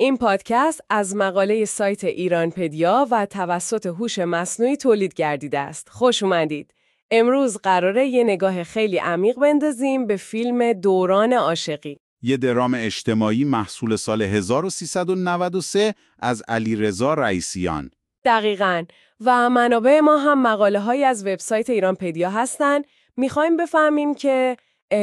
این پادکست از مقاله سایت ایرانپدیا و توسط هوش مصنوعی تولید گردیده است. خوش اومدید. امروز قراره یه نگاه خیلی عمیق بندازیم به فیلم دوران عاشقی. یه درام اجتماعی محصول سال 1393 از علیرضا رئیسیان. دقیقاً. و منابع ما هم مقاله‌هایی از وبسایت ایرانپدیا هستن. می‌خوایم بفهمیم که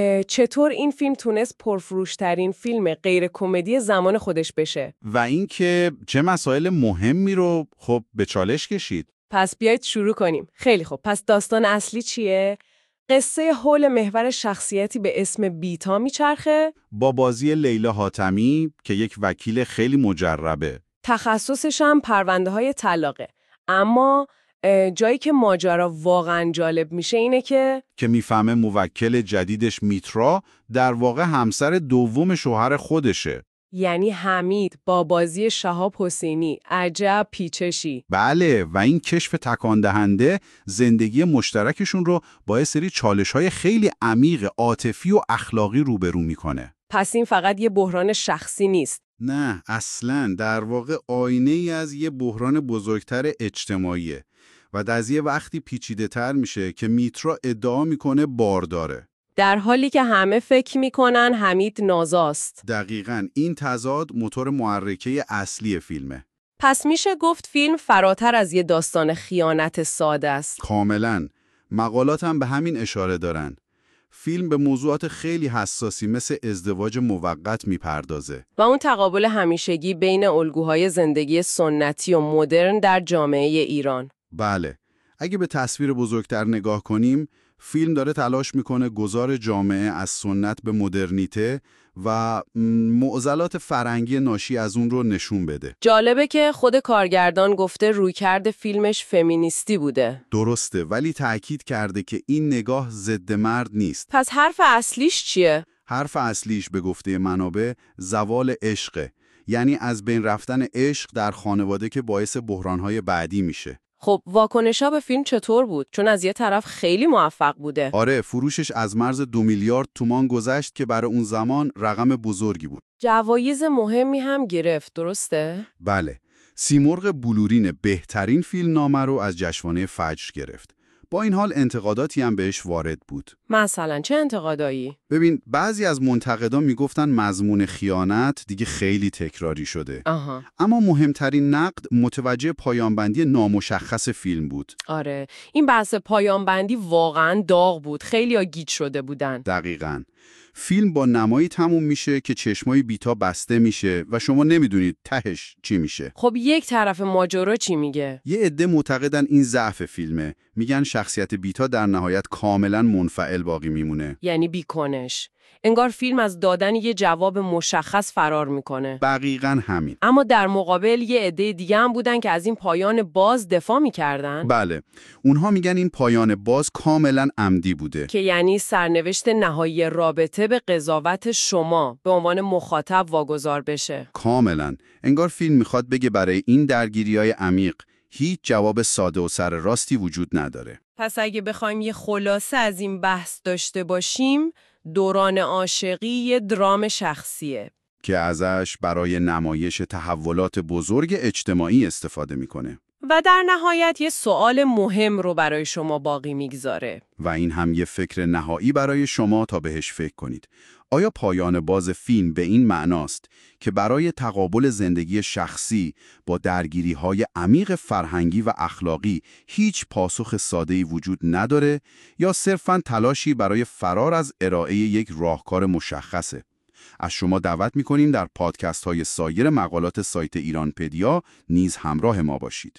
چطور این فیلم تونست پرفروش‌ترین فیلم غیر کمدی زمان خودش بشه. و اینکه چه مسائل مهمی رو به چالش کشید. پس بیایید شروع کنیم. خیلی خوب. پس داستان اصلی چیه؟ قصه حول محور شخصیتی به اسم بیتا میچرخه با بازی لیلا حاتمی که یک وکیل خیلی مجربه. تخصصش هم پرونده‌های طلاقه. اما جایی که ماجرا واقعا جالب میشه اینه که میفهمه موکل جدیدش میترا در واقع همسر دوم شوهر خودشه. یعنی حمید با بازی شهاب حسینی. عجب پیچشی. بله، و این کشف تکان دهنده زندگی مشترکشون رو با یه سری چالش‌های خیلی عمیق عاطفی و اخلاقی روبرو میکنه. پس این فقط یه بحران شخصی نیست. نه، اصلاً در واقع آینه‌ای از یه بحران بزرگتر اجتماعیه و از یه وقتی پیچیده‌تر میشه که میترا ادعا میکنه بارداره. در حالی که همه فکر میکنن حمید نازاست. دقیقاً این تضاد موتور محرکه اصلی فیلمه. پس میشه گفت فیلم فراتر از یه داستان خیانت ساده است. کاملاً. مقالات هم به همین اشاره دارن. فیلم به موضوعات خیلی حساسی مثل ازدواج موقت میپردازه. و اون تقابل همیشگی بین الگوهای زندگی سنتی و مدرن در جامعه ایران. بله. اگه به تصویر بزرگتر نگاه کنیم، فیلم داره تلاش میکنه گذار جامعه از سنت به مدرنیته و معضلات فرهنگی ناشی از اون رو نشون بده. جالبه که خود کارگردان گفته رویکرد فیلمش فمینیستی بوده. درسته، ولی تأکید کرده که این نگاه ضد مرد نیست. پس حرف اصلیش چیه؟ حرف اصلیش به گفته منابع زوال عشقه. یعنی از بین رفتن عشق در خانواده که باعث بحرانهای بعدی میشه. خب واکنشا به فیلم چطور بود؟ چون از یه طرف خیلی موفق بوده. آره، فروشش از مرز 2 میلیارد تومان گذشت که برای اون زمان رقم بزرگی بود. جوایز مهمی هم گرفت، درسته؟ بله. سیمرغ بلورین بهترین فیلمنامه رو از جشنواره فجر گرفت. با این حال انتقاداتی هم بهش وارد بود. مثلا چه انتقادایی؟ ببین، بعضی از منتقدان میگفتن مضمون خیانت دیگه خیلی تکراری شده. اما مهمترین نقد متوجه پایانبندی نامشخص فیلم بود. آره، این بحث پایانبندی واقعا داغ بود. خیلی‌ها گیج شده بودن. دقیقاً. فیلم با نمایی تموم میشه که چشمای بیتا بسته میشه و شما نمیدونید تهش چی میشه. خب یک طرف ماجرا چی میگه؟ یه عده معتقدن این ضعف فیلمه. میگن شخصیت بیتا در نهایت کاملا منفعل باقی میمونه. یعنی بیکنش. انگار فیلم از دادن یه جواب مشخص فرار میکنه. دقیقاً همین. اما در مقابل یه عده دیگه هم بودن که از این پایان باز دفاع میکردن. بله. اونها میگن این پایان باز کاملا عمدی بوده. که یعنی سرنوشت نهایی رابطه به قضاوت شما به عنوان مخاطب واگذار بشه. کاملا. انگار فیلم میخواد بگه برای این درگیری‌های عمیق هیچ جواب ساده و سر راستی وجود نداره. پس اگه بخوایم یه خلاصه از این بحث داشته باشیم، دوران عاشقی یه درام شخصیه که ازش برای نمایش تحولات بزرگ اجتماعی استفاده میکنه. و در نهایت یه سوال مهم رو برای شما باقی میگذاره. و این هم یه فکر نهایی برای شما تا بهش فکر کنید. آیا پایان باز فیلم به این معناست که برای تقابل زندگی شخصی با درگیری‌های عمیق فرهنگی و اخلاقی هیچ پاسخ ساده‌ای وجود نداره یا صرفاً تلاشی برای فرار از ارائه یک راهکار مشخصه؟ از شما دعوت می‌کنیم در پادکست‌های سایر مقالات سایت ایرانپدیا نیز همراه ما باشید.